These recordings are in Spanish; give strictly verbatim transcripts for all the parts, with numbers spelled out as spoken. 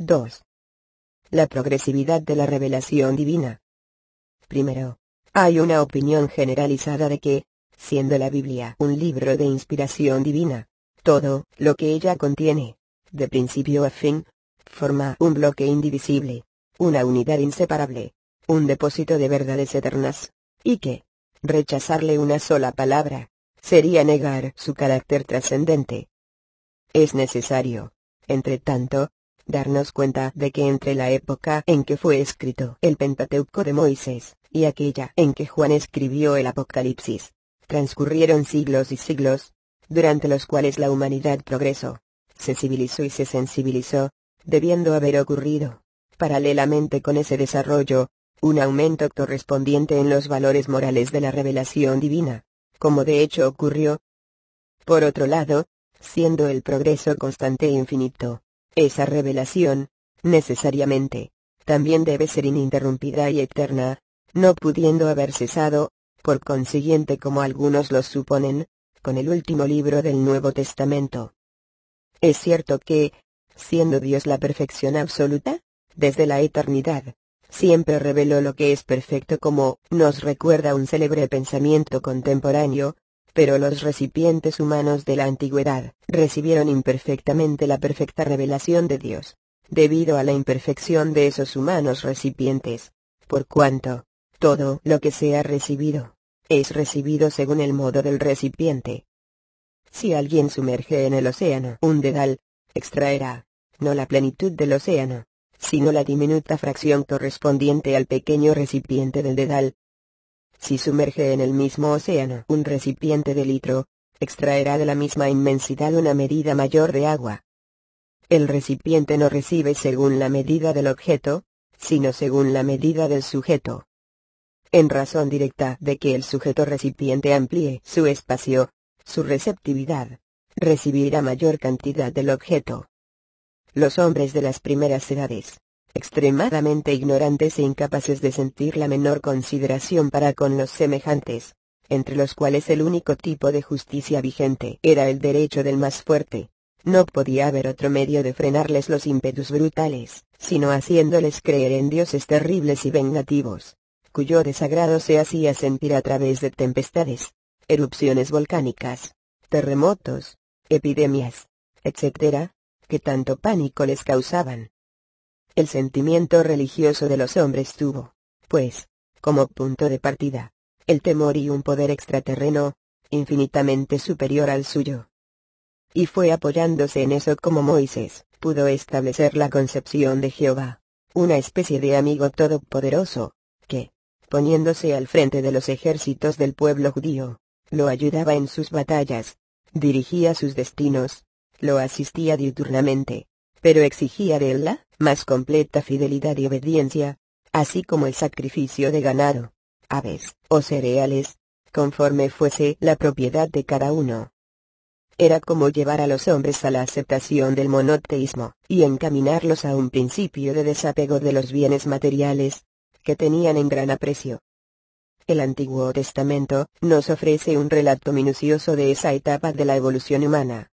dos. La progresividad de la revelación divina. Primero, hay una opinión generalizada de que, siendo la Biblia un libro de inspiración divina, todo lo que ella contiene, de principio a fin, forma un bloque indivisible, una unidad inseparable, un depósito de verdades eternas, y que, rechazarle una sola palabra, sería negar su carácter trascendente. Es necesario, entre tanto, darnos cuenta de que entre la época en que fue escrito el Pentateuco de Moisés, y aquella en que Juan escribió el Apocalipsis, transcurrieron siglos y siglos, durante los cuales la humanidad progresó, se civilizó y se sensibilizó, debiendo haber ocurrido, paralelamente con ese desarrollo, un aumento correspondiente en los valores morales de la revelación divina, como de hecho ocurrió. Por otro lado, siendo el progreso constante e infinito, esa revelación, necesariamente, también debe ser ininterrumpida y eterna, no pudiendo haber cesado, por consiguiente como algunos lo suponen, con el último libro del Nuevo Testamento. Es cierto que, siendo Dios la perfección absoluta, desde la eternidad, siempre reveló lo que es perfecto, como nos recuerda un célebre pensamiento contemporáneo, pero los recipientes humanos de la antigüedad recibieron imperfectamente la perfecta revelación de Dios, debido a la imperfección de esos humanos recipientes, por cuanto, todo lo que se ha recibido, es recibido según el modo del recipiente. Si alguien sumerge en el océano un dedal, extraerá, no la plenitud del océano, sino la diminuta fracción correspondiente al pequeño recipiente del dedal. Si sumerge en el mismo océano un recipiente de litro, extraerá de la misma inmensidad una medida mayor de agua. El recipiente no recibe según la medida del objeto, sino según la medida del sujeto. En razón directa de que el sujeto recipiente amplíe su espacio, su receptividad, recibirá mayor cantidad del objeto. Los hombres de las primeras edades, extremadamente ignorantes e incapaces de sentir la menor consideración para con los semejantes, entre los cuales el único tipo de justicia vigente era el derecho del más fuerte, no podía haber otro medio de frenarles los ímpetus brutales, sino haciéndoles creer en dioses terribles y vengativos, cuyo desagrado se hacía sentir a través de tempestades, erupciones volcánicas, terremotos, epidemias, etcétera, que tanto pánico les causaban. El sentimiento religioso de los hombres tuvo, pues, como punto de partida, el temor y un poder extraterreno, infinitamente superior al suyo. Y fue apoyándose en eso como Moisés pudo establecer la concepción de Jehová, una especie de amigo todopoderoso, que, poniéndose al frente de los ejércitos del pueblo judío, lo ayudaba en sus batallas, dirigía sus destinos, lo asistía diuturnamente, pero exigía de él la más completa fidelidad y obediencia, así como el sacrificio de ganado, aves o cereales, conforme fuese la propiedad de cada uno. Era como llevar a los hombres a la aceptación del monoteísmo, y encaminarlos a un principio de desapego de los bienes materiales, que tenían en gran aprecio. El Antiguo Testamento nos ofrece un relato minucioso de esa etapa de la evolución humana.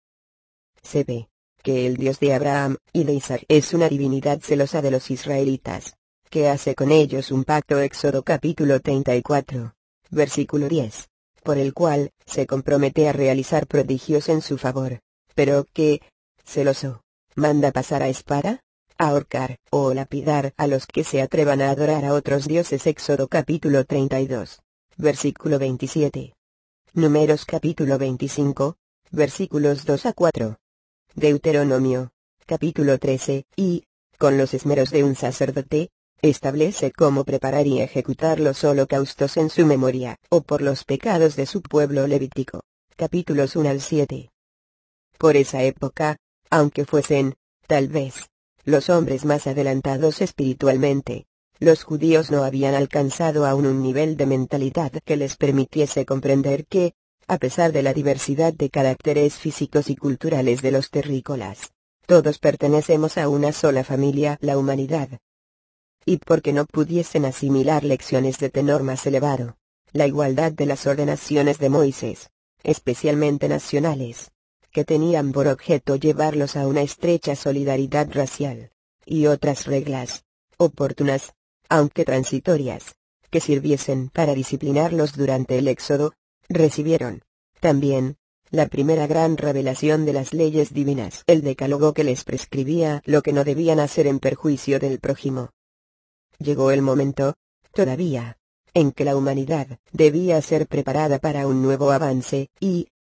Se ve que el Dios de Abraham y de Isaac es una divinidad celosa de los israelitas, que hace con ellos un pacto. Éxodo capítulo treinta y cuatro, versículo diez, por el cual se compromete a realizar prodigios en su favor, pero que, celoso, manda pasar a espada, ahorcar o lapidar a los que se atrevan a adorar a otros dioses. Éxodo capítulo treinta y dos, versículo veintisiete. Números capítulo veinticinco, versículos dos a cuatro. Deuteronomio, capítulo trece, y, con los esmeros de un sacerdote, establece cómo preparar y ejecutar los holocaustos en su memoria, o por los pecados de su pueblo levítico, capítulos uno al siete. Por esa época, aunque fuesen, tal vez, los hombres más adelantados espiritualmente, los judíos no habían alcanzado aún un nivel de mentalidad que les permitiese comprender que, a pesar de la diversidad de caracteres físicos y culturales de los terrícolas, todos pertenecemos a una sola familia, la humanidad. Y porque no pudiesen asimilar lecciones de tenor más elevado, la igualdad de las ordenaciones de Moisés, especialmente nacionales, que tenían por objeto llevarlos a una estrecha solidaridad racial, y otras reglas, oportunas, aunque transitorias, que sirviesen para disciplinarlos durante el éxodo, recibieron, también, la primera gran revelación de las leyes divinas, el decálogo que les prescribía lo que no debían hacer en perjuicio del prójimo. Llegó el momento, todavía, en que la humanidad debía ser preparada para un nuevo avance, y,